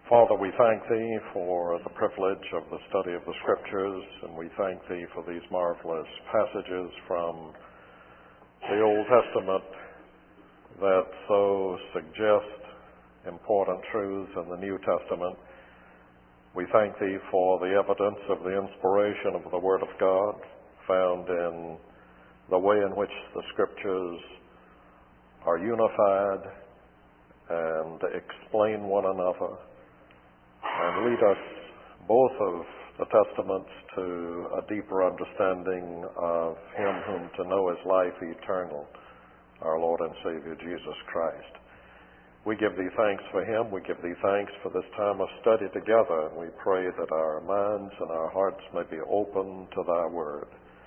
Father, we thank Thee for the privilege of the study of the Scriptures, and we thank Thee for these marvelous passages from the Old Testament that so suggest important truths in the New Testament. We thank Thee for the evidence of the inspiration of the Word of God found in the way in which the Scriptures are unified and explain one another and lead us, both of the Testaments, to a deeper understanding of Him whom to know is life eternal, our Lord and Savior Jesus Christ. We give Thee thanks for Him. We give Thee thanks for this time of study together, and we pray that our minds and our hearts may be open to Thy Word.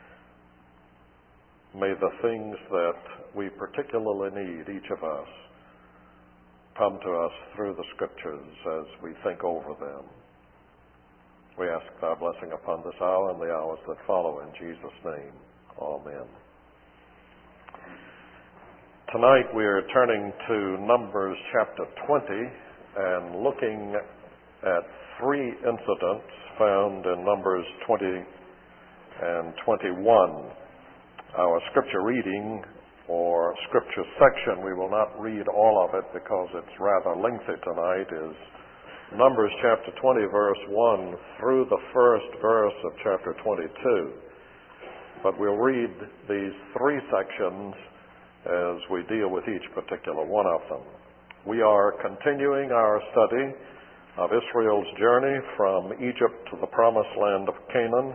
May the things that we particularly need, each of us, come to us through the Scriptures as we think over them. We ask Thy blessing upon this hour and the hours that follow, in Jesus' name. Amen. Tonight we are turning to Numbers chapter 20 and looking at three incidents found in Numbers 20 and 21. Our scripture reading or scripture section, we will not read all of it because it's rather lengthy tonight, is Numbers chapter 20 verse 1 through the first verse of chapter 22. But we'll read these three sections as we deal with each particular one of them. We are continuing our study of Israel's journey from Egypt to the promised land of Canaan.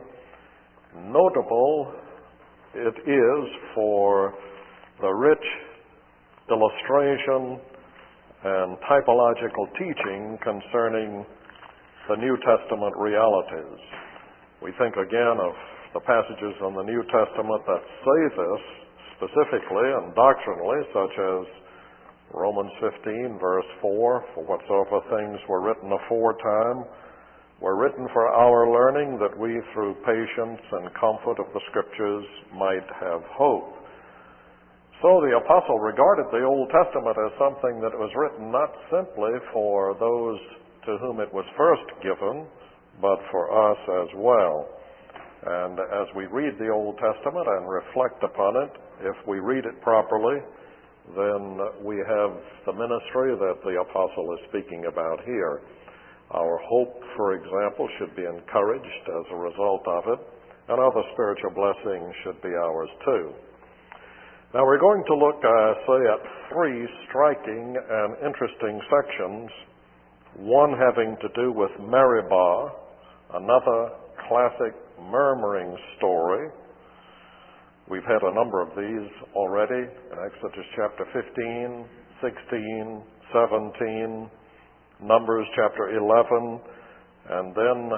Notable it is for the rich illustration and typological teaching concerning the New Testament realities. We think again of the passages in the New Testament that say this specifically and doctrinally, such as Romans 15, verse 4, for whatsoever things were written aforetime were written for our learning, that we through patience and comfort of the Scriptures might have hope. So the apostle regarded the Old Testament as something that was written not simply for those to whom it was first given, but for us as well. And as we read the Old Testament and reflect upon it, if we read it properly, then we have the ministry that the apostle is speaking about here. Our hope, for example, should be encouraged as a result of it, and other spiritual blessings should be ours too. Now we're going to look, at three striking and interesting sections, one having to do with Meribah, another classic murmuring story. We've had a number of these already in Exodus chapter 15, 16, 17, Numbers chapter 11, and then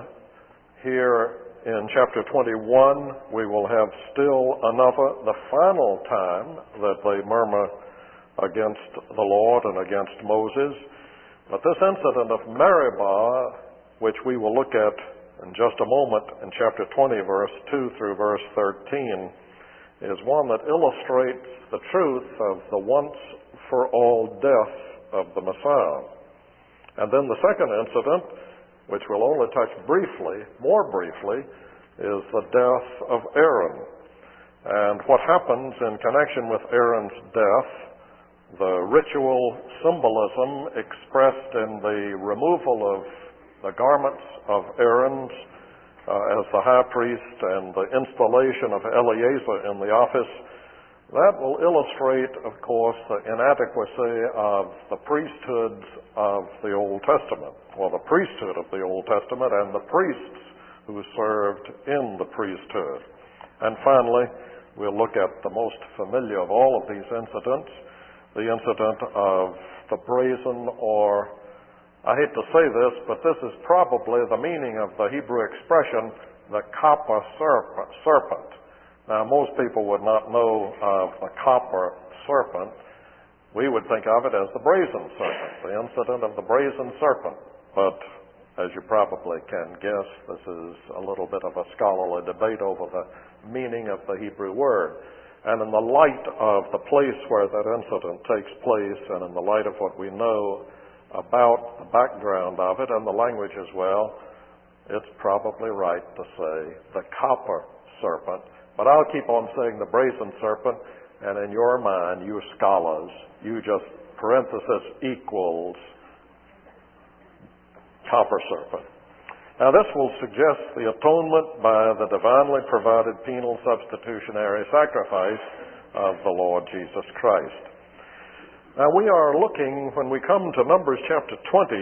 here in chapter 21, we will have still another, the final time that they murmur against the Lord and against Moses. But this incident of Meribah, which we will look at in just a moment in chapter 20, verse 2 through verse 13, is one that illustrates the truth of the once-for-all death of the Messiah. And then the second incident, which we'll only touch more briefly, is the death of Aaron. And what happens in connection with Aaron's death, the ritual symbolism expressed in the removal of the garments of Aaron as the high priest and the installation of Eleazar in the office, that will illustrate, of course, the inadequacy of the priesthoods of the Old Testament, or the priesthood of the Old Testament and the priests who served in the priesthood. And finally, we'll look at the most familiar of all of these incidents, the incident of the brazen, or I hate to say this, but this is probably the meaning of the Hebrew expression, the copper serpent. Now, most people would not know of the copper serpent. We would think of it as the brazen serpent, the incident of the brazen serpent. But as you probably can guess, this is a little bit of a scholarly debate over the meaning of the Hebrew word. And in the light of the place where that incident takes place, and in the light of what we know about the background of it and the language as well, it's probably right to say the copper serpent. But I'll keep on saying the brazen serpent, and in your mind, you scholars, you just parenthesis equals copper serpent. Now this will suggest the atonement by the divinely provided penal substitutionary sacrifice of the Lord Jesus Christ. Now we are looking, when we come to Numbers chapter 20,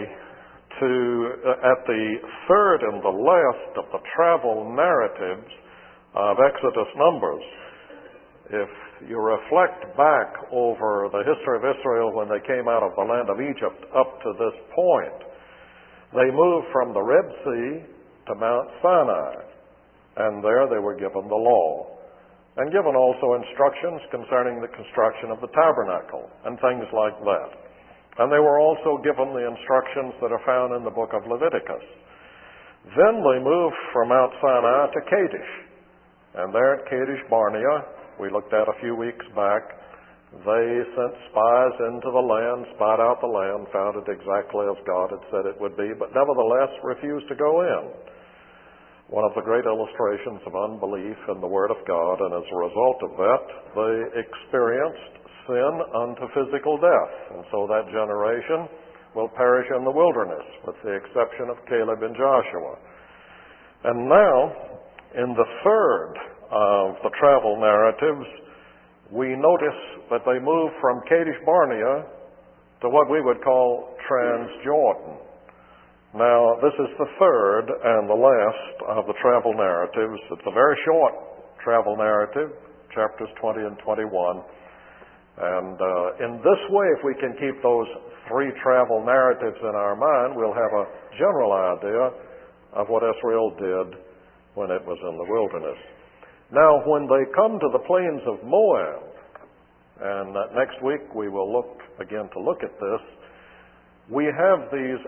at the third and the last of the travel narratives of Exodus Numbers. If you reflect back over the history of Israel when they came out of the land of Egypt up to this point, they moved from the Red Sea to Mount Sinai, and there they were given the law, and given also instructions concerning the construction of the tabernacle and things like that. And they were also given the instructions that are found in the book of Leviticus. Then they moved from Mount Sinai to Kadesh, and there at Kadesh Barnea, we looked at a few weeks back, they sent spies into the land, spied out the land, found it exactly as God had said it would be, but nevertheless refused to go in. One of the great illustrations of unbelief in the Word of God, and as a result of that, they experienced sin unto physical death. And so that generation will perish in the wilderness, with the exception of Caleb and Joshua. And now, in the third of the travel narratives, we notice that they move from Kadesh Barnea to what we would call Transjordan. Now, this is the third and the last of the travel narratives. It's a very short travel narrative, chapters 20 and 21. And in this way, if we can keep those three travel narratives in our mind, we'll have a general idea of what Israel did when it was in the wilderness. Now, when they come to the plains of Moab, and next week we will look again to look at this, we have these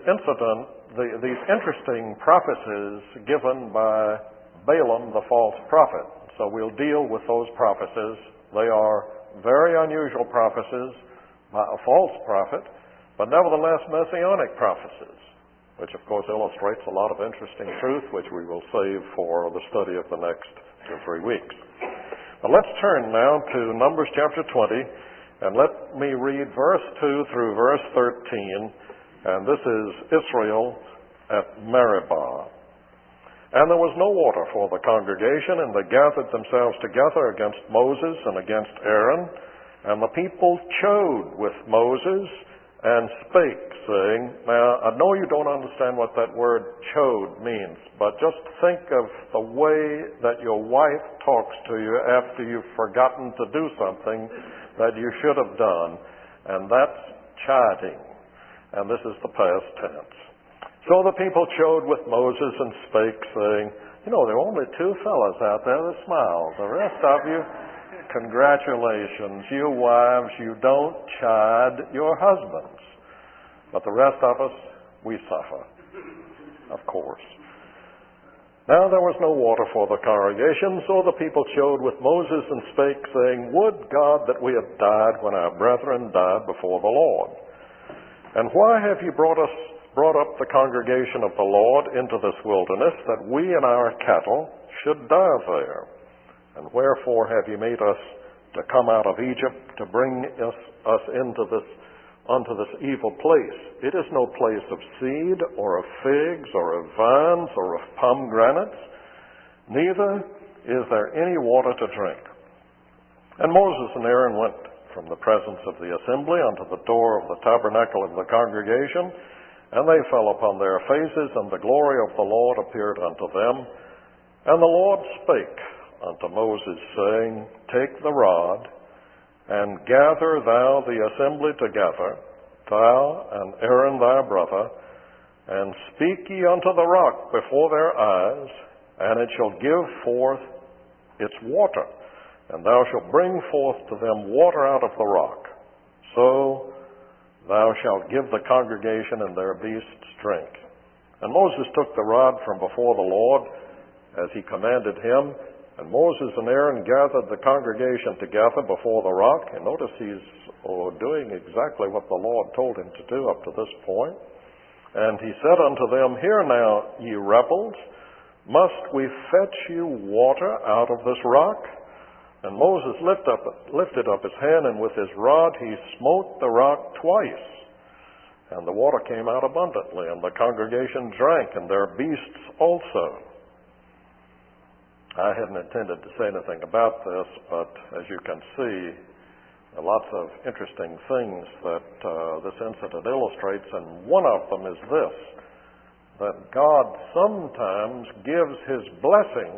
interesting prophecies given by Balaam the false prophet. So we'll deal with those prophecies. They are very unusual prophecies by a false prophet, but nevertheless messianic prophecies, which of course illustrates a lot of interesting truth, which we will save for the study of the next 2 or 3 weeks. But let's turn now to Numbers chapter 20, and let me read verse 2 through verse 13, and this is Israel at Meribah. And there was no water for the congregation, and they gathered themselves together against Moses and against Aaron. And the people chode with Moses and spake, saying, now, I know you don't understand what that word chode means, but just think of the way that your wife talks to you after you've forgotten to do something that you should have done, and that's chiding. And this is the past tense. So the people chode with Moses and spake, saying, there are only 2 fellows out there that smile. The rest of you, congratulations. You wives, you don't chide your husbands. But the rest of us, we suffer, of course. Now there was no water for the congregation, so the people chode with Moses and spake, saying, would God that we had died when our brethren died before the Lord. And why have you brought up the congregation of the Lord into this wilderness, that we and our cattle should die there? And wherefore have you made us to come out of Egypt, to bring us unto this evil place? It is no place of seed, or of figs, or of vines, or of pomegranates, neither is there any water to drink. And Moses and Aaron went from the presence of the assembly unto the door of the tabernacle of the congregation, and they fell upon their faces, and the glory of the Lord appeared unto them. And the Lord spake unto Moses, saying, take the rod, and gather thou the assembly together, thou and Aaron thy brother, and speak ye unto the rock before their eyes, and it shall give forth its water. And thou shalt bring forth to them water out of the rock. So thou shalt give the congregation and their beasts drink. And Moses took the rod from before the Lord, as he commanded him, And Moses and Aaron gathered the congregation together before the rock. And notice he's doing exactly what the Lord told him to do up to this point. And he said unto them, Hear now, ye rebels, must we fetch you water out of this rock? And Moses lifted up his hand, and with his rod he smote the rock twice. And the water came out abundantly, and the congregation drank, and their beasts also. I hadn't intended to say anything about this, but as you can see, lots of interesting things that this incident illustrates, and one of them is this, that God sometimes gives His blessing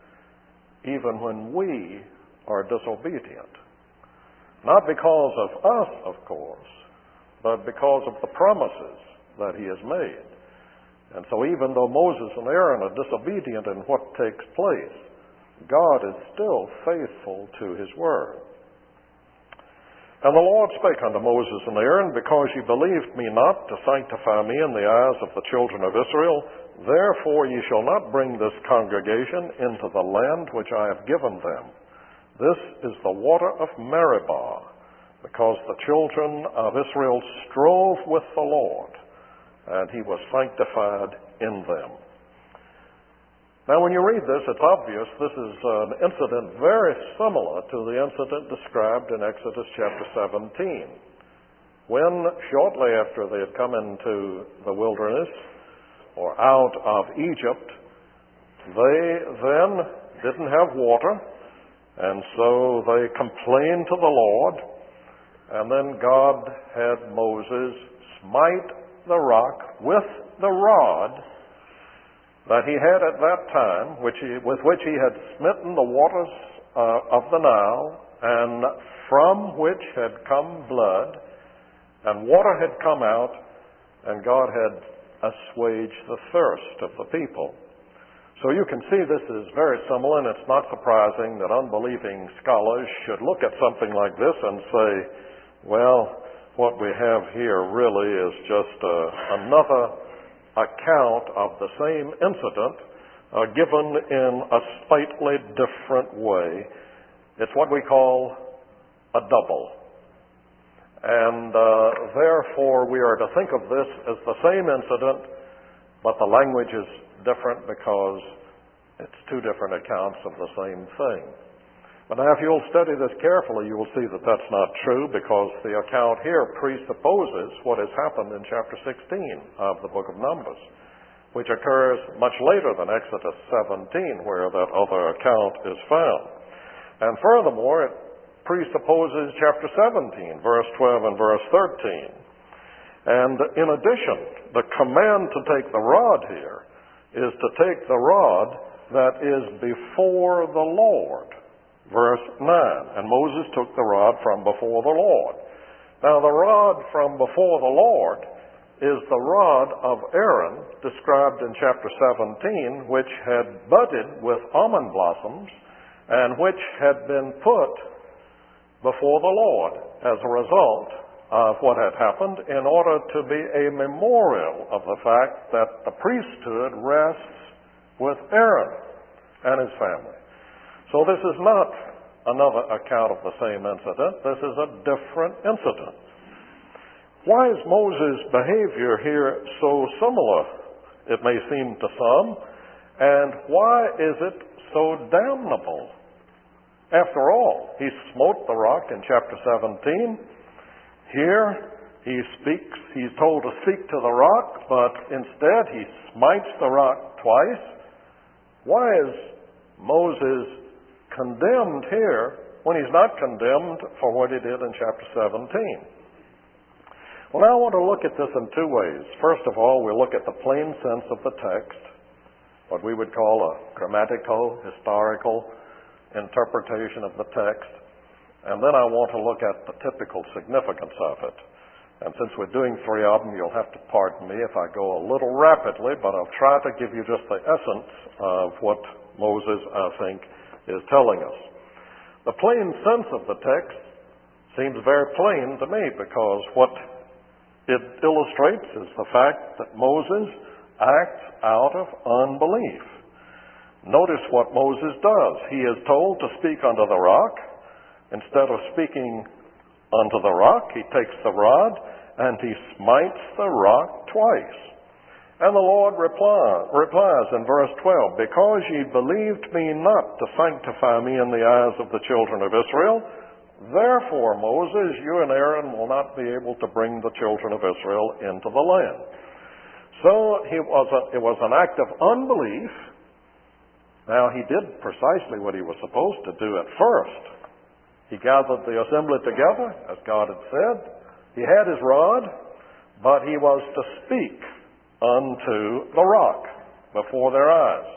even when we are disobedient. Not because of us, of course, but because of the promises that He has made. And so even though Moses and Aaron are disobedient in what takes place, God is still faithful to His word. And the Lord spake unto Moses and Aaron, Because ye believed me not to sanctify me in the eyes of the children of Israel, therefore ye shall not bring this congregation into the land which I have given them. This is the water of Meribah, because the children of Israel strove with the Lord, and He was sanctified in them. Now, when you read this, it's obvious this is an incident very similar to the incident described in Exodus chapter 17, when shortly after they had come into the wilderness, or out of Egypt, they then didn't have water, and so they complained to the Lord, and then God had Moses smite the rock with the rod that he had at that time, with which he had smitten the waters of the Nile, and from which had come blood, and water had come out, and God had assuaged the thirst of the people. So you can see this is very similar, and it's not surprising that unbelieving scholars should look at something like this and say, well, what we have here really is just another account of the same incident given in a slightly different way. It's what we call a double. And therefore we are to think of this as the same incident, but the language is different because it's two different accounts of the same thing. But now if you'll study this carefully, you will see that that's not true, because the account here presupposes what has happened in chapter 16 of the book of Numbers, which occurs much later than Exodus 17, where that other account is found. And furthermore, it presupposes chapter 17, verse 12 and verse 13. And in addition, the command to take the rod here is to take the rod that is before the Lord. Verse 9, and Moses took the rod from before the Lord. Now the rod from before the Lord is the rod of Aaron described in chapter 17, which had budded with almond blossoms and which had been put before the Lord as a result of what had happened, in order to be a memorial of the fact that the priesthood rests with Aaron and his family. So this is not another account of the same incident. This is a different incident. Why is Moses' behavior here so similar, it may seem to some, and why is it so damnable? After all, he smote the rock in chapter 17. Here he's told to speak to the rock, but instead he smites the rock twice. Why is Moses condemned here when he's not condemned for what he did in chapter 17? Well, now I want to look at this in two ways. First of all, we'll look at the plain sense of the text, what we would call a grammatical, historical interpretation of the text. And then I want to look at the typical significance of it. And since we're doing three of them, you'll have to pardon me if I go a little rapidly, but I'll try to give you just the essence of what Moses, I think, is telling us. The plain sense of the text seems very plain to me, because what it illustrates is the fact that Moses acts out of unbelief. Notice what Moses does. He is told to speak unto the rock. Instead of speaking unto the rock, he takes the rod and he smites the rock twice. And the Lord replies in verse 12, because ye believed me not to sanctify me in the eyes of the children of Israel, therefore, Moses, you and Aaron will not be able to bring the children of Israel into the land. So it was an act of unbelief. Now, he did precisely what he was supposed to do at first. He gathered the assembly together, as God had said. He had his rod, but he was to speak unto the rock before their eyes.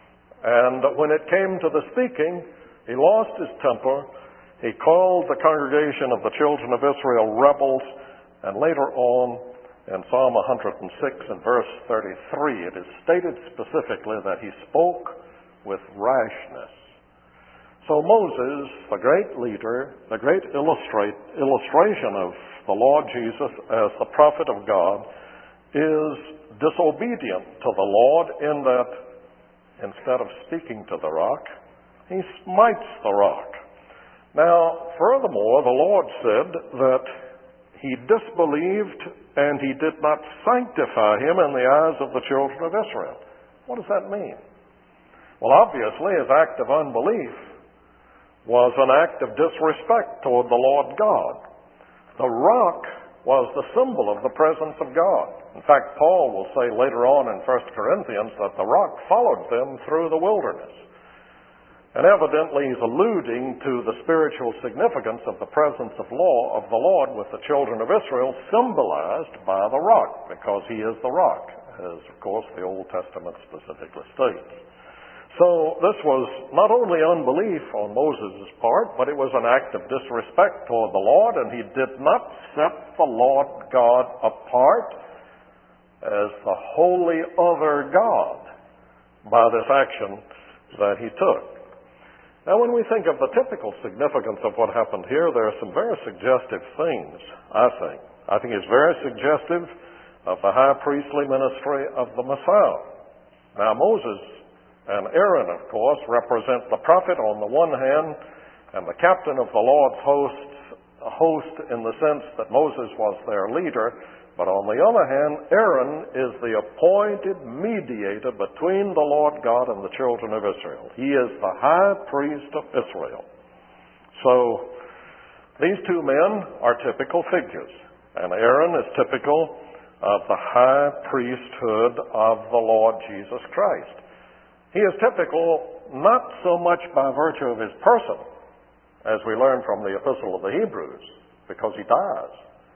And when it came to the speaking, he lost his temper. He called the congregation of the children of Israel rebels, and later on in Psalm 106 and verse 33, it is stated specifically that he spoke with rashness. So Moses, the great leader, the great illustration of the Lord Jesus as the prophet of God, is disobedient to the Lord in that instead of speaking to the rock, he smites the rock. Now, furthermore, the Lord said that he disbelieved and he did not sanctify him in the eyes of the children of Israel. What does that mean? Well, obviously, his act of unbelief was an act of disrespect toward the Lord God. The rock was the symbol of the presence of God. In fact, Paul will say later on in 1 Corinthians that the rock followed them through the wilderness. And evidently he's alluding to the spiritual significance of the presence of the Lord with the children of Israel, symbolized by the rock, because he is the rock, as of course the Old Testament specifically states. So this was not only unbelief on Moses' part, but it was an act of disrespect toward the Lord, and he did not set the Lord God apart as the holy other God by this action that he took. Now, when we think of the typical significance of what happened here, there are some very suggestive things, I think. I think it's very suggestive of the high priestly ministry of the Messiah. Now, Moses and Aaron, of course, represent the prophet on the one hand and the captain of the Lord's host in the sense that Moses was their leader. But on the other hand, Aaron is the appointed mediator between the Lord God and the children of Israel. He is the high priest of Israel. So these two men are typical figures, and Aaron is typical of the high priesthood of the Lord Jesus Christ. He is typical not so much by virtue of his person, as we learn from the Epistle of the Hebrews, because he dies.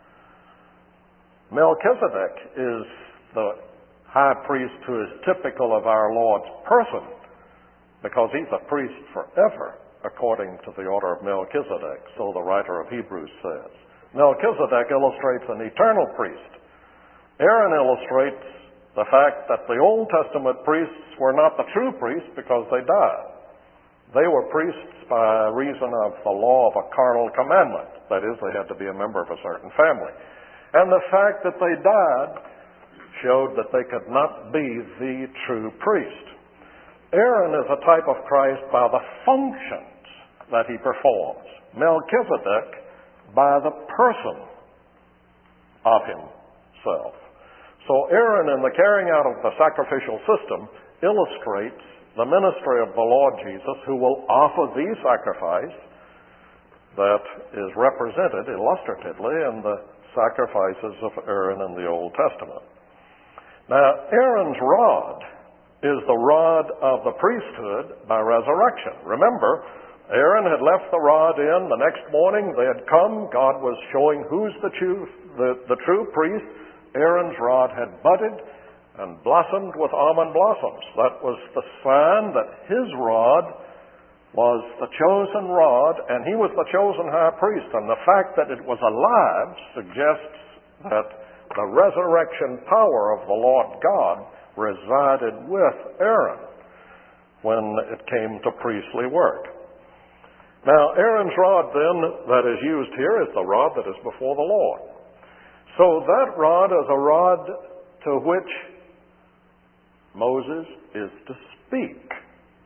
Melchizedek is the high priest who is typical of our Lord's person, because he's a priest forever, according to the order of Melchizedek, so the writer of Hebrews says. Melchizedek illustrates an eternal priest. Aaron illustrates the fact that the Old Testament priests were not the true priests because they died. They were priests by reason of the law of a carnal commandment. That is, they had to be a member of a certain family. And the fact that they died showed that they could not be the true priest. Aaron is a type of Christ by the functions that he performs. Melchizedek by the person of himself. So Aaron, in the carrying out of the sacrificial system, illustrates the ministry of the Lord Jesus, who will offer the sacrifice that is represented illustratively in the sacrifices of Aaron in the Old Testament. Now, Aaron's rod is the rod of the priesthood by resurrection. Remember, Aaron had left the rod in. The next morning they had come. God was showing who's the true priest. Aaron's rod had budded and blossomed with almond blossoms. That was the sign that his rod was the chosen rod, and he was the chosen high priest. And the fact that it was alive suggests that the resurrection power of the Lord God resided with Aaron when it came to priestly work. Now, Aaron's rod then that is used here is the rod that is before the Lord. So that rod is a rod to which Moses is to speak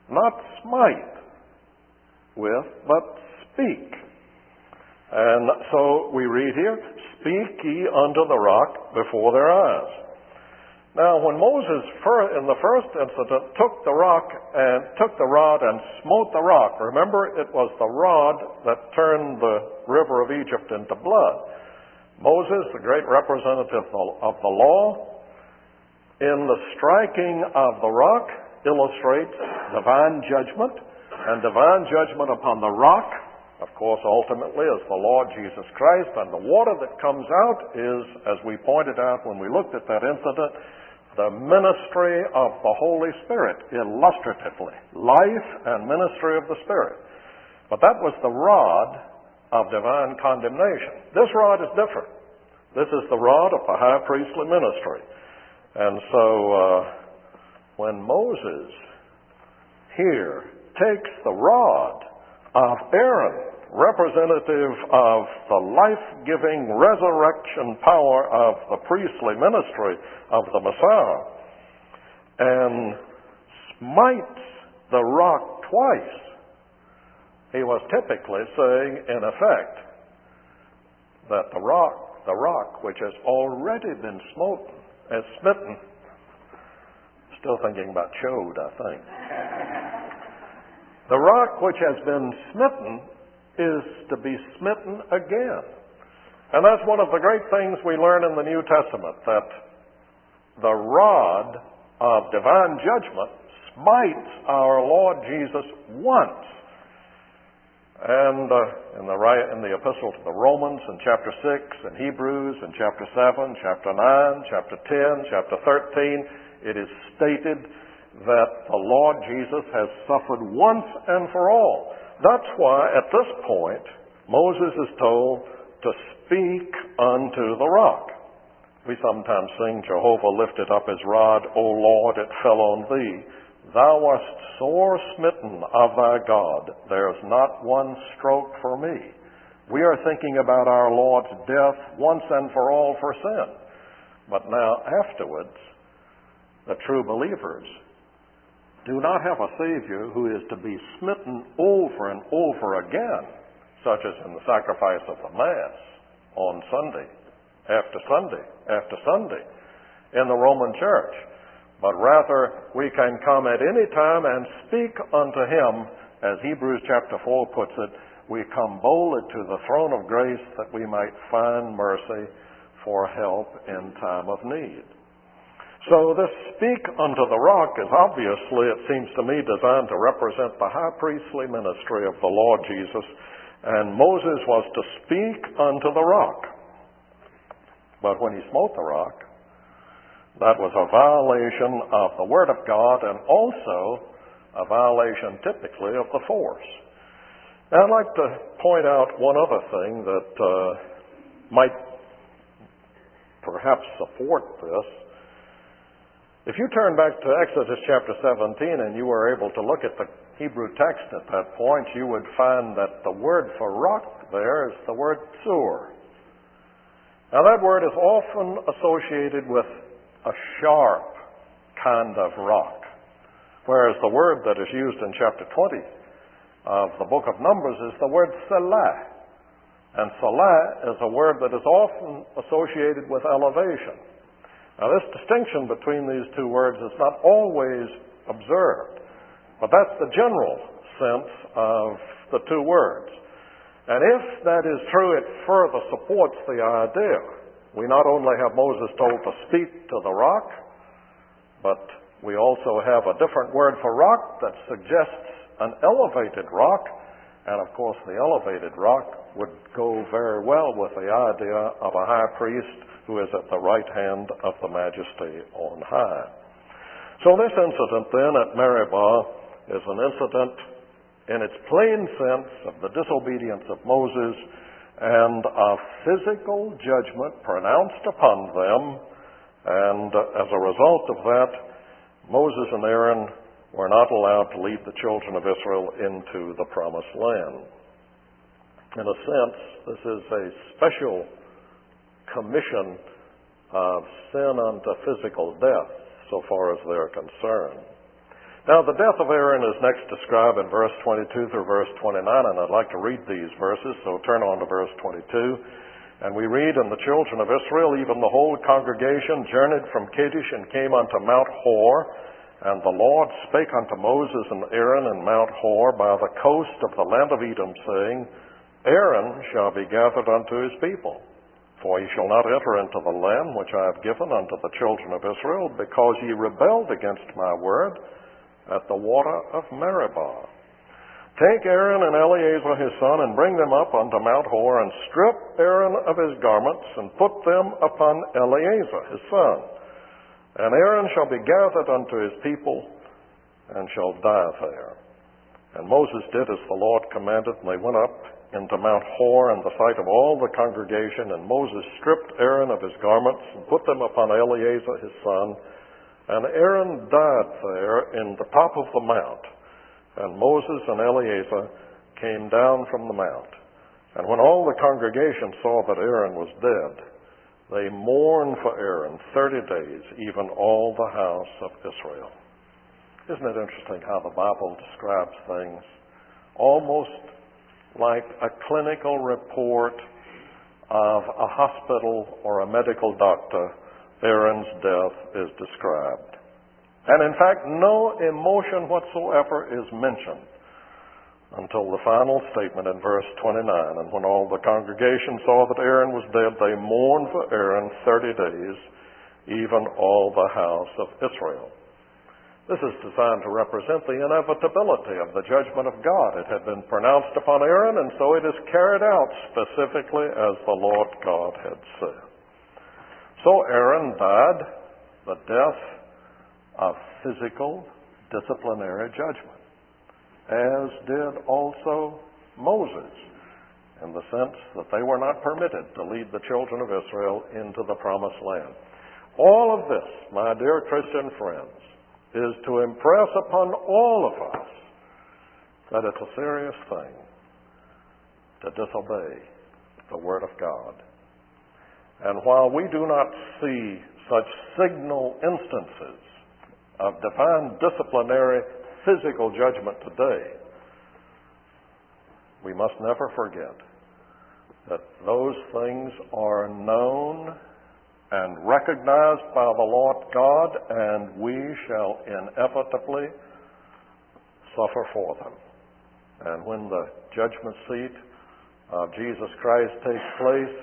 not smite with, but speak. And so we read here, speak ye unto the rock before their eyes. Now, when Moses, in the first incident, took the rod and smote the rock, remember it was the rod that turned the river of Egypt into blood. Moses, the great representative of the law, in the striking of the rock, illustrates divine judgment, and divine judgment upon the rock, of course, ultimately is the Lord Jesus Christ, and the water that comes out is, as we pointed out when we looked at that incident, the ministry of the Holy Spirit, illustratively, life and ministry of the Spirit. But that was the rod of divine condemnation. This rod is different. This is the rod of the high priestly ministry. And so when Moses here takes the rod of Aaron, representative of the life-giving resurrection power of the priestly ministry of the Messiah, and smites the rock twice, he was typically saying, in effect, that the rock which has already been smitten, still thinking about chode, I think. The rock which has been smitten is to be smitten again. And that's one of the great things we learn in the New Testament, that the rod of divine judgment smites our Lord Jesus once. And in the epistle to the Romans in chapter 6, and Hebrews in chapter 7, chapter 9, chapter 10, chapter 13, it is stated that the Lord Jesus has suffered once and for all. That's why at this point Moses is told to speak unto the rock. We sometimes sing, Jehovah lifted up his rod, O Lord, it fell on thee. Thou wast sore smitten of thy God. There is not one stroke for me. We are thinking about our Lord's death once and for all for sin. But now afterwards, the true believers do not have a Savior who is to be smitten over and over again, such as in the sacrifice of the Mass on Sunday, after Sunday, after Sunday in the Roman Church. But rather, we can come at any time and speak unto Him, as Hebrews chapter 4 puts it, we come boldly to the throne of grace that we might find mercy for help in time of need. So this speak unto the rock is obviously, it seems to me, designed to represent the high priestly ministry of the Lord Jesus. And Moses was to speak unto the rock. But when he smote the rock, that was a violation of the Word of God and also a violation typically of the force. And I'd like to point out one other thing that might perhaps support this. If you turn back to Exodus chapter 17 and you were able to look at the Hebrew text at that point, you would find that the word for rock there is the word tsur. Now that word is often associated with a sharp kind of rock, whereas the word that is used in chapter 20 of the book of Numbers is the word selah. And selah is a word that is often associated with elevation. Now, this distinction between these two words is not always observed, but that's the general sense of the two words. And if that is true, it further supports the idea. We not only have Moses told to speak to the rock, but we also have a different word for rock that suggests an elevated rock. And of course, the elevated rock would go very well with the idea of a high priest who is at the right hand of the Majesty on high. So this incident then at Meribah is an incident in its plain sense of the disobedience of Moses and of physical judgment pronounced upon them. And as a result of that, Moses and Aaron were not allowed to lead the children of Israel into the promised land. In a sense, this is a special commission of sin unto physical death, so far as they're concerned. Now, the death of Aaron is next described in verse 22 through verse 29, and I'd like to read these verses, so turn on to verse 22. And we read, "And the children of Israel, even the whole congregation, journeyed from Kadesh and came unto Mount Hor. And the Lord spake unto Moses and Aaron in Mount Hor by the coast of the land of Edom, saying, Aaron shall be gathered unto his people. For he shall not enter into the land which I have given unto the children of Israel, because ye rebelled against my word at the water of Meribah. Take Aaron and Eleazar his son, and bring them up unto Mount Hor, and strip Aaron of his garments, and put them upon Eleazar his son. And Aaron shall be gathered unto his people, and shall die there. And Moses did as the Lord commanded, and they went up into Mount Hor in the sight of all the congregation. And Moses stripped Aaron of his garments, and put them upon Eleazar his son. And Aaron died there in the top of the mount. And Moses and Eleazar came down from the mount. And when all the congregation saw that Aaron was dead, they mourned for Aaron 30 days, even all the house of Israel." Isn't it interesting how the Bible describes things almost like a clinical report of a hospital or a medical doctor? Aaron's death is described. And in fact, no emotion whatsoever is mentioned until the final statement in verse 29. "And when all the congregation saw that Aaron was dead, they mourned for Aaron 30 days, even all the house of Israel." This is designed to represent the inevitability of the judgment of God. It had been pronounced upon Aaron, and so it is carried out specifically as the Lord God had said. So Aaron died the death of physical disciplinary judgment, as did also Moses, in the sense that they were not permitted to lead the children of Israel into the promised land. All of this, my dear Christian friends, is to impress upon all of us that it's a serious thing to disobey the Word of God. And while we do not see such signal instances of divine disciplinary physical judgment today, we must never forget that those things are known and recognized by the Lord God, and we shall inevitably suffer for them. And when the judgment seat of Jesus Christ takes place,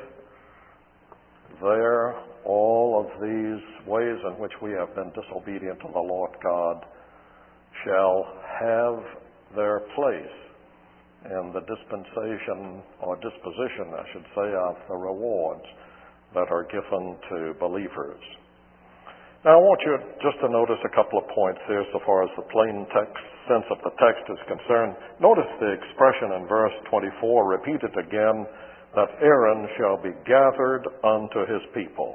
there all of these ways in which we have been disobedient to the Lord God shall have their place in the dispensation, or disposition, I should say, of the rewards that are given to believers. Now, I want you just to notice a couple of points here so far as the plain text, sense of the text is concerned. Notice the expression in verse 24, repeated again, that Aaron shall be gathered unto his people.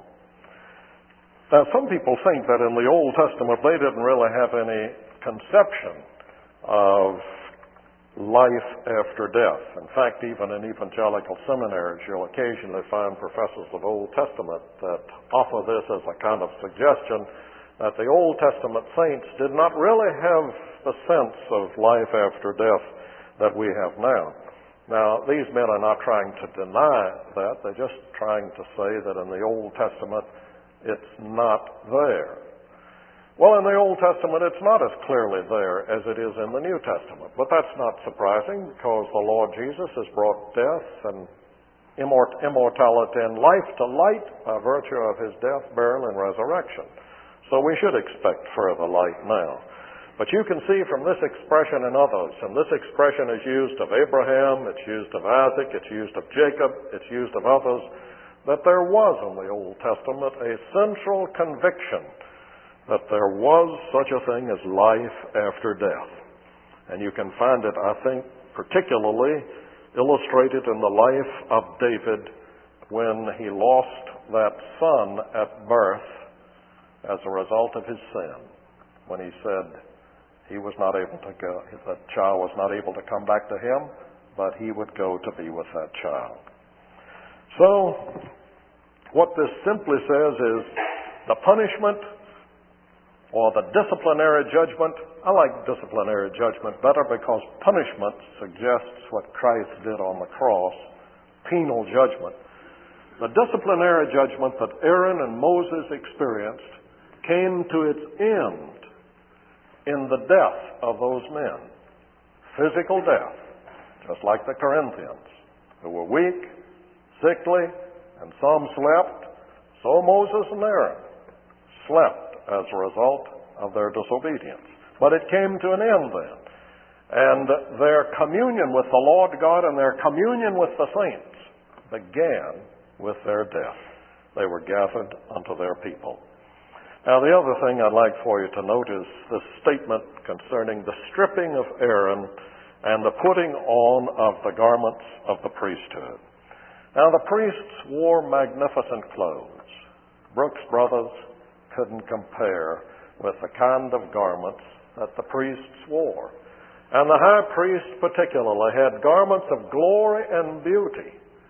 Now, some people think that in the Old Testament they didn't really have any conception of life after death. In fact, even in evangelical seminaries, you'll occasionally find professors of Old Testament that offer this as a kind of suggestion that the Old Testament saints did not really have the sense of life after death that we have now. Now, these men are not trying to deny that. They're just trying to say that in the Old Testament it's not there. Well, in the Old Testament, it's not as clearly there as it is in the New Testament. But that's not surprising, because the Lord Jesus has brought death and immortality and life to light by virtue of his death, burial, and resurrection. So we should expect further light now. But you can see from this expression and others, and this expression is used of Abraham, it's used of Isaac, it's used of Jacob, it's used of others, that there was in the Old Testament a central conviction that there was such a thing as life after death. And you can find it, I think, particularly illustrated in the life of David when he lost that son at birth as a result of his sin, when he said he was not able to go, the child was not able to come back to him, but he would go to be with that child. So, what this simply says is the punishment or the disciplinary judgment. I like disciplinary judgment better because punishment suggests what Christ did on the cross, penal judgment. The disciplinary judgment that Aaron and Moses experienced came to its end in the death of those men. Physical death, just like the Corinthians, who were weak, sickly, and some slept. So Moses and Aaron slept as a result of their disobedience. But it came to an end then. And their communion with the Lord God and their communion with the saints began with their death. They were gathered unto their people. Now, the other thing I'd like for you to note is the statement concerning the stripping of Aaron and the putting on of the garments of the priesthood. Now, the priests wore magnificent clothes. Brooks Brothers couldn't compare with the kind of garments that the priests wore. And the high priest particularly had garments of glory and beauty.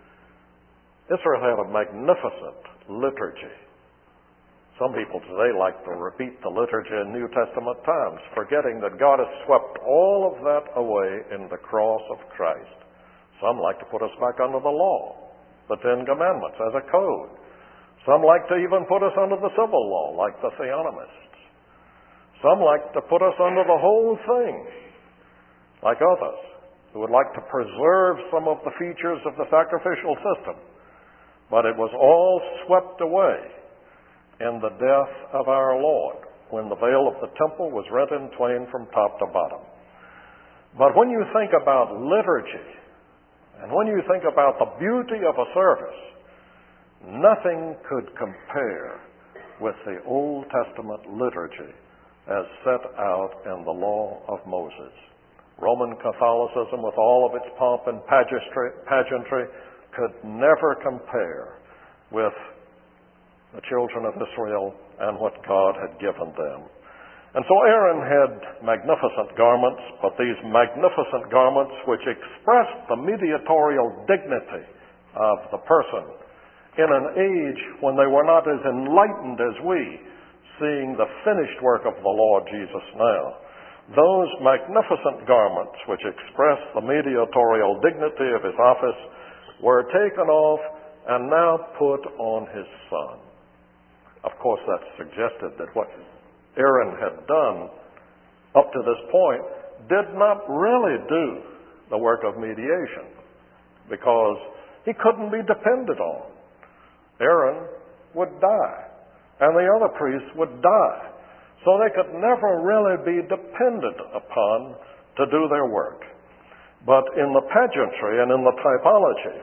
Israel had a magnificent liturgy. Some people today like to repeat the liturgy in New Testament times, forgetting that God has swept all of that away in the cross of Christ. Some like to put us back under the law, the Ten Commandments, as a code. Some like to even put us under the civil law, like the Theonomists. Some like to put us under the whole thing, like others, who would like to preserve some of the features of the sacrificial system. But it was all swept away in the death of our Lord, when the veil of the temple was rent in twain from top to bottom. But when you think about liturgy, and when you think about the beauty of a service, nothing could compare with the Old Testament liturgy as set out in the law of Moses. Roman Catholicism, with all of its pomp and pageantry, could never compare with the children of Israel and what God had given them. And so Aaron had magnificent garments, but these magnificent garments, which expressed the mediatorial dignity of the person in an age when they were not as enlightened as we, seeing the finished work of the Lord Jesus now. Those magnificent garments, which expressed the mediatorial dignity of his office, were taken off and now put on his son. Of course, that suggested that what Aaron had done up to this point did not really do the work of mediation, because he couldn't be depended on. Aaron would die, and the other priests would die. So they could never really be depended upon to do their work. But in the pageantry and in the typology,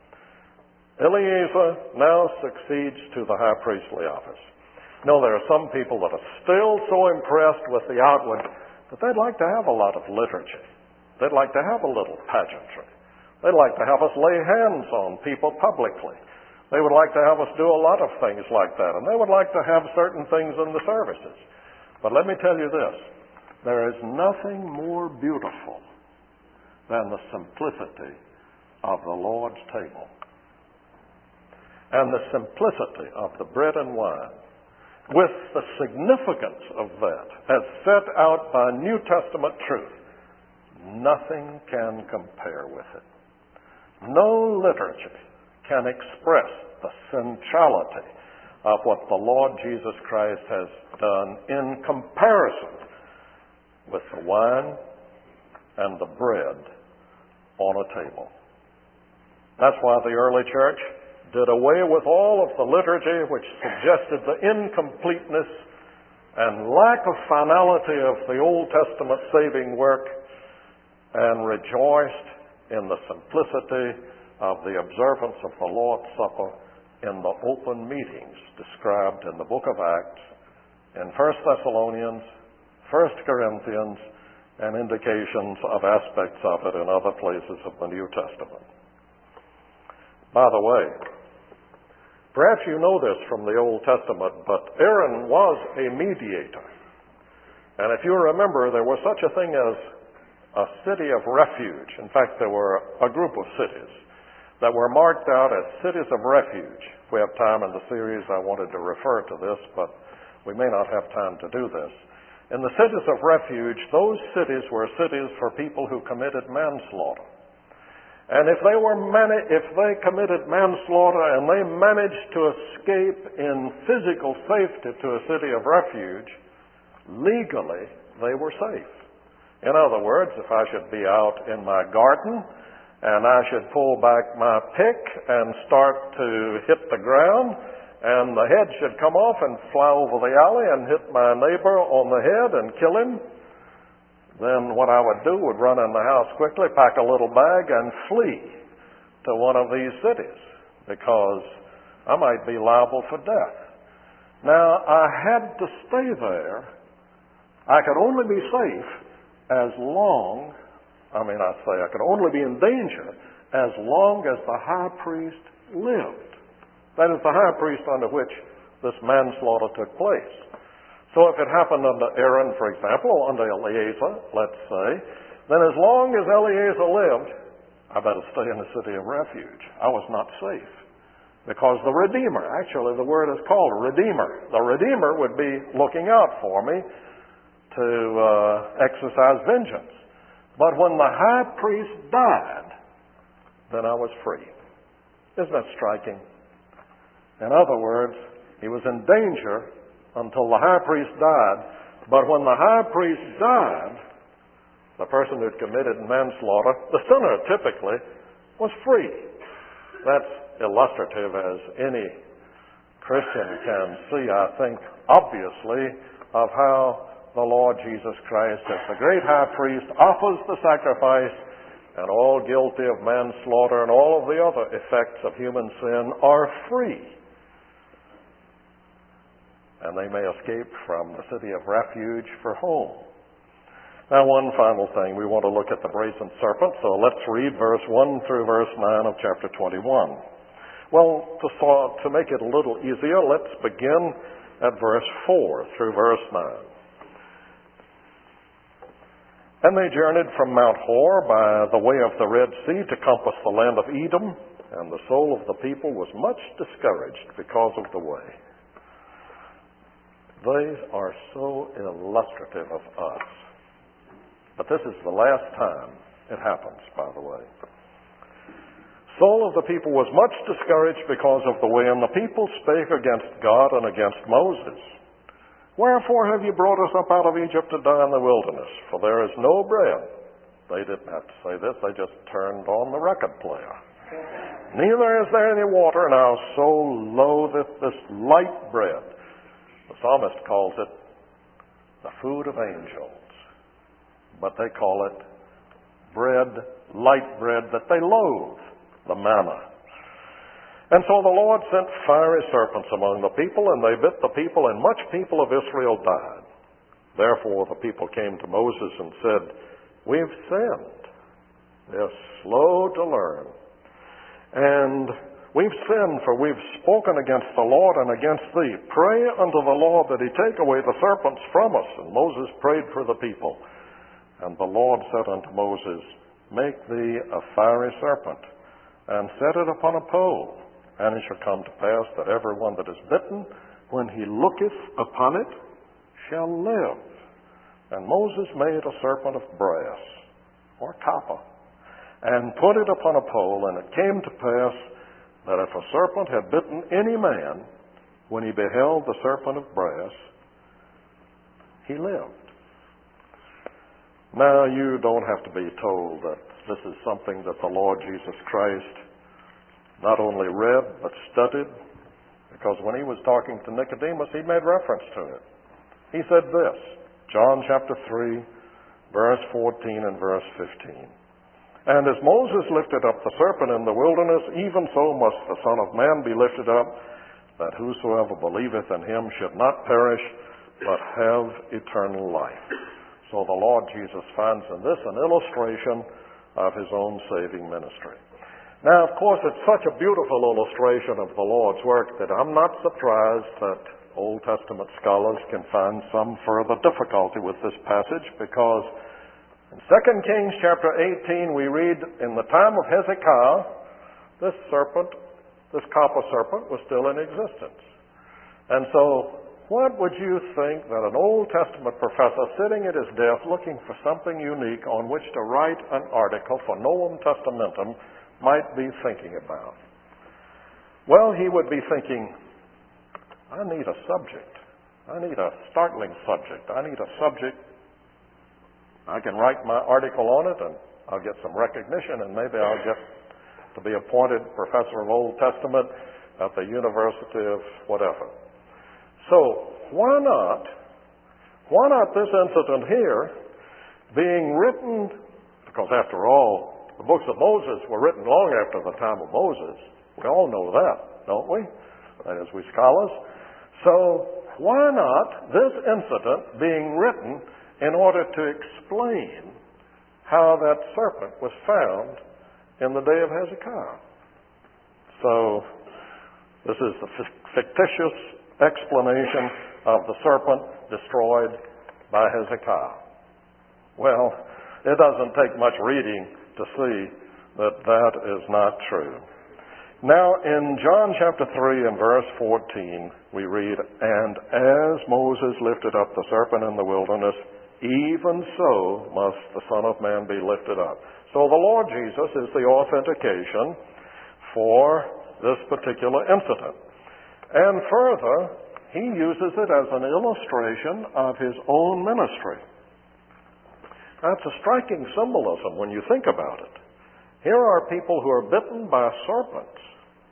Eleazar now succeeds to the high priestly office. No, there are some people that are still so impressed with the outward that they'd like to have a lot of liturgy. They'd like to have a little pageantry. They'd like to have us lay hands on people publicly. They would like to have us do a lot of things like that, and they would like to have certain things in the services. But let me tell you this, there is nothing more beautiful than the simplicity of the Lord's table and the simplicity of the bread and wine, with the significance of that as set out by New Testament truth. Nothing can compare with it. No liturgy can express the centrality of what the Lord Jesus Christ has done in comparison with the wine and the bread on a table. That's why the early church did away with all of the liturgy which suggested the incompleteness and lack of finality of the Old Testament saving work, and rejoiced in the simplicity of the observance of the Lord's Supper in the open meetings described in the book of Acts, in 1 Thessalonians, 1 Corinthians, and indications of aspects of it in other places of the New Testament. By the way, perhaps you know this from the Old Testament, but Aaron was a mediator. And if you remember, there was such a thing as a city of refuge. In fact, there were a group of cities that were marked out as cities of refuge. If we have time in the series, I wanted to refer to this, but we may not have time to do this. In the cities of refuge, those cities were cities for people who committed manslaughter. And if they committed manslaughter and they managed to escape in physical safety to a city of refuge, legally they were safe. In other words, if I should be out in my garden and I should pull back my pick and start to hit the ground, and the head should come off and fly over the alley and hit my neighbor on the head and kill him, then what I would do would run in the house quickly, pack a little bag, and flee to one of these cities, because I might be liable for death. Now, I had to stay there. I could only be safe as long, I could only be in danger as long as the high priest lived. That is the high priest under which this manslaughter took place. So if it happened under Aaron, for example, or under Eleazar, let's say, then as long as Eleazar lived, I better stay in the city of refuge. I was not safe. Because the Redeemer, actually the word is called Redeemer. The Redeemer would be looking out for me to exercise vengeance. But when the high priest died, then I was free. Isn't that striking? In other words, he was in danger until the high priest died. But when the high priest died, the person who had committed manslaughter, the sinner typically, was free. That's illustrative as any Christian can see, I think, obviously, of how the Lord Jesus Christ, as the great high priest, offers the sacrifice, and all guilty of manslaughter and all of the other effects of human sin are free. And they may escape from the city of refuge for home. Now, one final thing. We want to look at the brazen serpent, so let's read verse 1 through verse 9 of chapter 21. Well, to make it a little easier, let's begin at verse 4 through verse 9. And they journeyed from Mount Hor by the way of the Red Sea to compass the land of Edom, and the soul of the people was much discouraged because of the way. These are so illustrative of us. But this is the last time it happens, by the way. Soul of the people was much discouraged because of the way, and the people spake against God and against Moses. Wherefore have you brought us up out of Egypt to die in the wilderness? For there is no bread. They didn't have to say this, they just turned on the record player. Neither is there any water, and our soul loatheth this light bread. The psalmist calls it the food of angels, but they call it bread, light bread that they loathe, the manna. And so the Lord sent fiery serpents among the people, and they bit the people, and much people of Israel died. Therefore the people came to Moses and said, We've sinned. They're slow to learn. And we've sinned, for we've spoken against the Lord and against thee. Pray unto the Lord that he take away the serpents from us. And Moses prayed for the people. And the Lord said unto Moses, Make thee a fiery serpent, and set it upon a pole. And it shall come to pass that every one that is bitten, when he looketh upon it, shall live. And Moses made a serpent of brass, or copper, and put it upon a pole. And it came to pass that if a serpent had bitten any man, when he beheld the serpent of brass, he lived. Now, you don't have to be told that this is something that the Lord Jesus Christ not only read, but studied, because when he was talking to Nicodemus, he made reference to it. He said this, John chapter 3, verse 14 and verse 15. And as Moses lifted up the serpent in the wilderness, even so must the Son of Man be lifted up, that whosoever believeth in him should not perish, but have eternal life. So the Lord Jesus finds in this an illustration of his own saving ministry. Now, of course, it's such a beautiful illustration of the Lord's work that I'm not surprised that Old Testament scholars can find some further difficulty with this passage, because in 2 Kings chapter 18 we read, in the time of Hezekiah, this copper serpent, was still in existence. And so what would you think that an Old Testament professor sitting at his desk looking for something unique on which to write an article for Novum Testamentum might be thinking about? Well, he would be thinking, I need a subject. I need a startling subject. I need a subject. I can write my article on it and I'll get some recognition and maybe I'll get to be appointed professor of Old Testament at the University of whatever. So why not this incident here being written, because after all, the books of Moses were written long after the time of Moses. We all know that, don't we? That is, we scholars. So why not this incident being written in order to explain how that serpent was found in the day of Hezekiah? So this is the fictitious explanation of the serpent destroyed by Hezekiah. Well, it doesn't take much reading to see that that is not true. Now, in John chapter 3 and verse 14, we read, "And as Moses lifted up the serpent in the wilderness, even so must the Son of Man be lifted up." So the Lord Jesus is the authentication for this particular incident. And further, he uses it as an illustration of his own ministry. That's a striking symbolism when you think about it. Here are people who are bitten by serpents.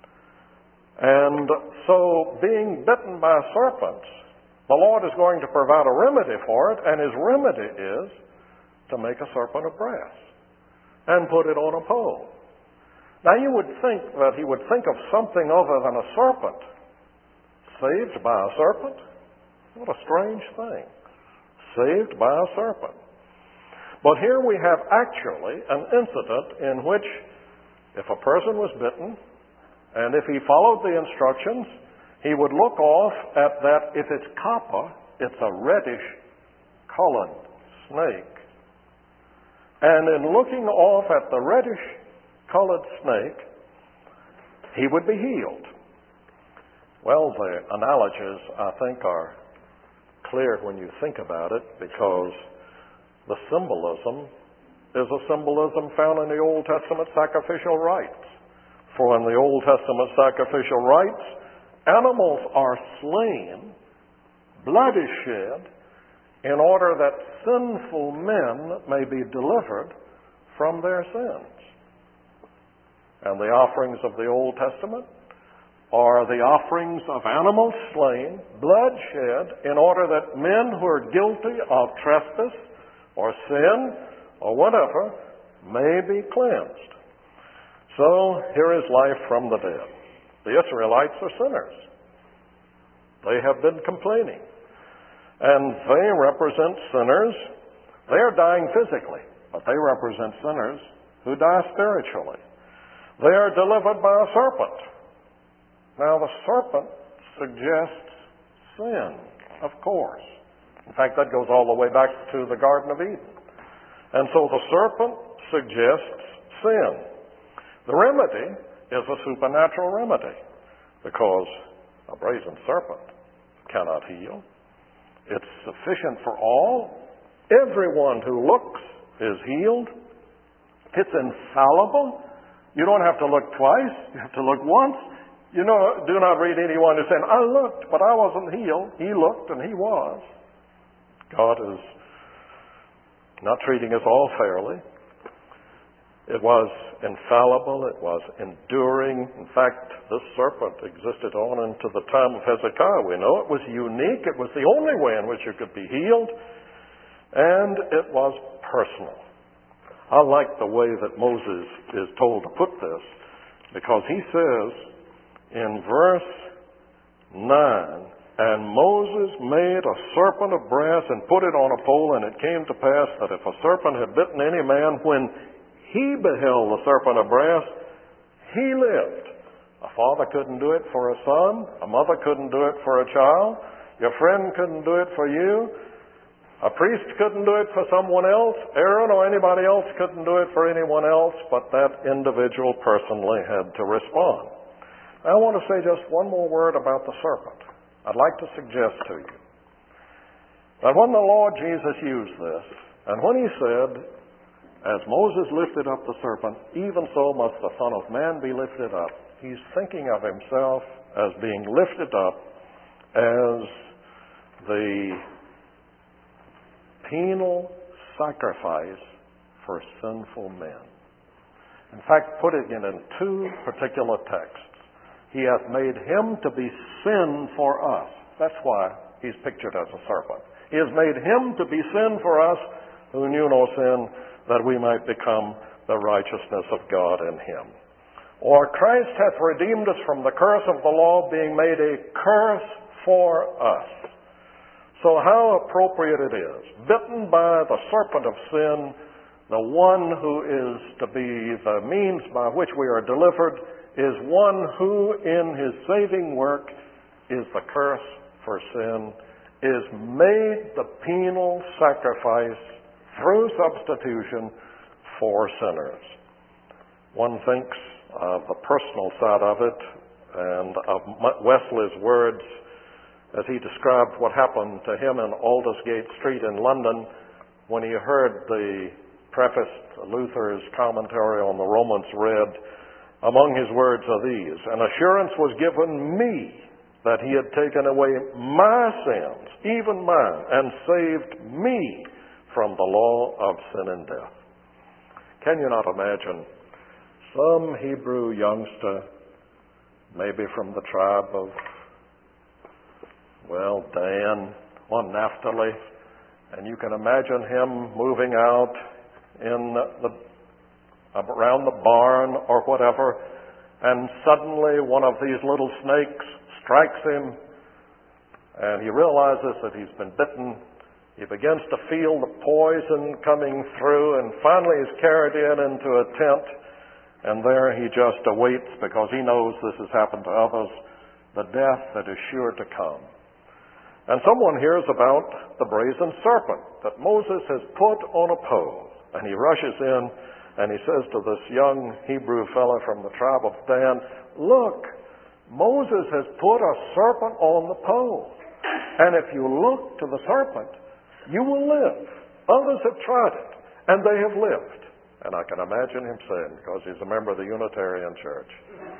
And so, being bitten by serpents, the Lord is going to provide a remedy for it, and his remedy is to make a serpent of brass and put it on a pole. Now, you would think that he would think of something other than a serpent. Saved by a serpent? What a strange thing. Saved by a serpent. But here we have actually an incident in which if a person was bitten, and if he followed the instructions, he would look off at that. If it's copper, it's a reddish-colored snake. And in looking off at the reddish-colored snake, he would be healed. Well, the analogies, I think, are clear when you think about it, because the symbolism is a symbolism found in the Old Testament sacrificial rites. For in the Old Testament sacrificial rites, animals are slain, blood is shed, in order that sinful men may be delivered from their sins. And the offerings of the Old Testament are the offerings of animals slain, blood shed, in order that men who are guilty of trespass or sin or whatever may be cleansed. So here is life from the dead. The Israelites are sinners. They have been complaining. And they represent sinners. They are dying physically, but they represent sinners who die spiritually. They are delivered by a serpent. Now, the serpent suggests sin, of course. In fact, that goes all the way back to the Garden of Eden. And so the serpent suggests sin. The remedy is a supernatural remedy, because a brazen serpent cannot heal. It's sufficient for all. Everyone who looks is healed. It's infallible. You don't have to look twice. You have to look once. You know, do not read anyone who's saying, I looked, but I wasn't healed. He looked and he was. God is not treating us all fairly. It was infallible. It was enduring. In fact, this serpent existed on into the time of Hezekiah. We know it was unique. It was the only way in which you could be healed. And it was personal. I like the way that Moses is told to put this, because he says in verse 9, "And Moses made a serpent of brass and put it on a pole, and it came to pass that if a serpent had bitten any man, when he beheld the serpent of brass, he lived." A father couldn't do it for a son. A mother couldn't do it for a child. Your friend couldn't do it for you. A priest couldn't do it for someone else. Aaron or anybody else couldn't do it for anyone else, but that individual personally had to respond. I want to say just one more word about the serpent. I'd like to suggest to you that when the Lord Jesus used this, and when he said, as Moses lifted up the serpent, even so must the Son of Man be lifted up, he's thinking of himself as being lifted up as the penal sacrifice for sinful men. In fact, putting it in two particular texts, he hath made him to be sin for us. That's why he's pictured as a serpent. He has made him to be sin for us who knew no sin, that we might become the righteousness of God in him. Or Christ hath redeemed us from the curse of the law, being made a curse for us. So how appropriate it is. Bitten by the serpent of sin, the one who is to be the means by which we are delivered is one who in his saving work is the curse for sin, is made the penal sacrifice through substitution for sinners. One thinks of the personal side of it and of Wesley's words as he described what happened to him in Aldersgate Street in London when he heard the preface to Luther's commentary on the Romans read. Among his words are these: an assurance was given me that he had taken away my sins, even mine, and saved me from the law of sin and death. Can you not imagine some Hebrew youngster, maybe from the tribe of, Dan or Naphtali, and you can imagine him moving out around the barn or whatever, and suddenly one of these little snakes strikes him, and he realizes that he's been bitten. He begins to feel the poison coming through, and finally is carried into a tent, and there he just awaits, because he knows this has happened to others, the death that is sure to come. And someone hears about the brazen serpent that Moses has put on a pole, and he rushes in, and he says to this young Hebrew fellow from the tribe of Dan, look, Moses has put a serpent on the pole. And if you look to the serpent, you will live. Others have tried it, and they have lived. And I can imagine him saying, because he's a member of the Unitarian Church.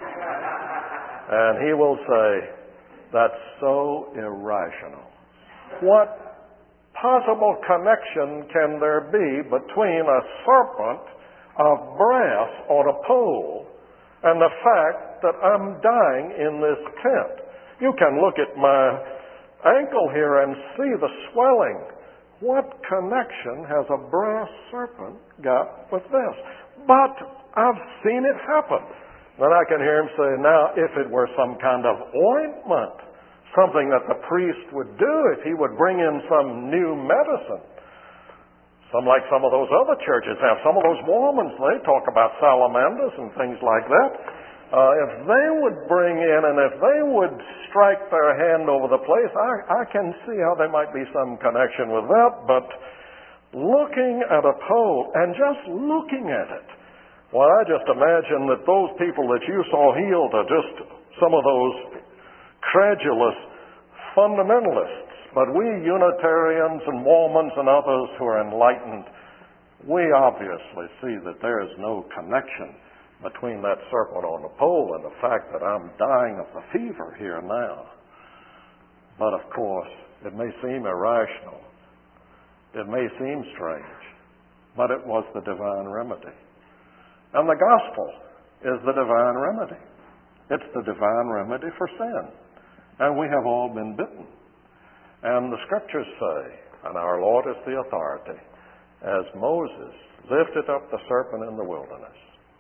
And he will say, that's so irrational. What possible connection can there be between a serpent of brass on a pole and the fact that I'm dying in this tent? You can look at my ankle here and see the swelling. What connection has a brass serpent got with this? But I've seen it happen. Then I can hear him say, now, if it were some kind of ointment, something that the priest would do, if he would bring in some new medicine, like some of those other churches have. Some of those Mormons, they talk about salamanders and things like that. If they would bring in and if they would strike their hand over the place, I can see how there might be some connection with that. But looking at a pole and just looking at it, well, I just imagine that those people that you saw healed are just some of those credulous fundamentalists. But we Unitarians and Mormons and others who are enlightened, we obviously see that there is no connection between that serpent on the pole and the fact that I'm dying of the fever here now. But of course, it may seem irrational. It may seem strange. But it was the divine remedy. And the gospel is the divine remedy. It's the divine remedy for sin. And we have all been bitten. And the scriptures say, and our Lord is the authority, as Moses lifted up the serpent in the wilderness,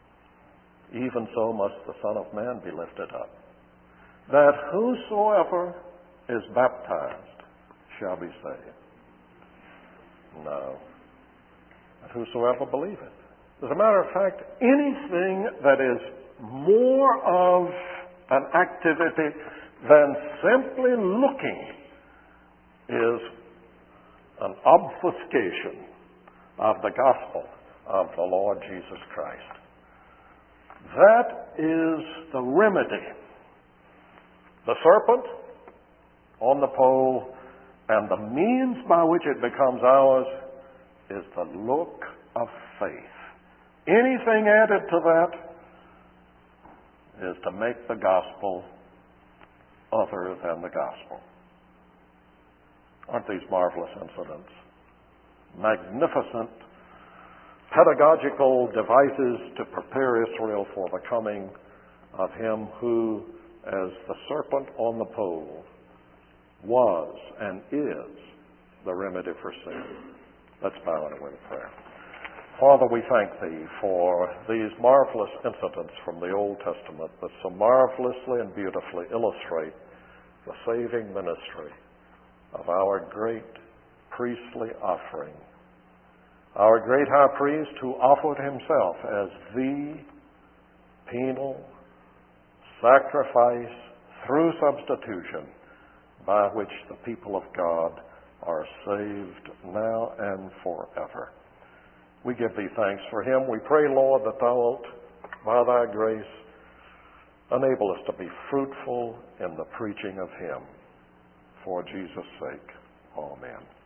even so must the Son of Man be lifted up, that whosoever is baptized shall be saved. No. But whosoever believeth. As a matter of fact, anything that is more of an activity than simply looking is an obfuscation of the gospel of the Lord Jesus Christ. That is the remedy. The serpent on the pole, and the means by which it becomes ours is the look of faith. Anything added to that is to make the gospel other than the gospel. Aren't these marvelous incidents? Magnificent pedagogical devices to prepare Israel for the coming of Him who, as the serpent on the pole, was and is the remedy for sin. Let's bow in a word of prayer. Father, we thank Thee for these marvelous incidents from the Old Testament that so marvelously and beautifully illustrate the saving ministry of our great priestly offering, our great high priest who offered himself as the penal sacrifice through substitution by which the people of God are saved now and forever. We give Thee thanks for Him. We pray, Lord, that Thou wilt, by Thy grace, enable us to be fruitful in the preaching of Him. For Jesus' sake, amen.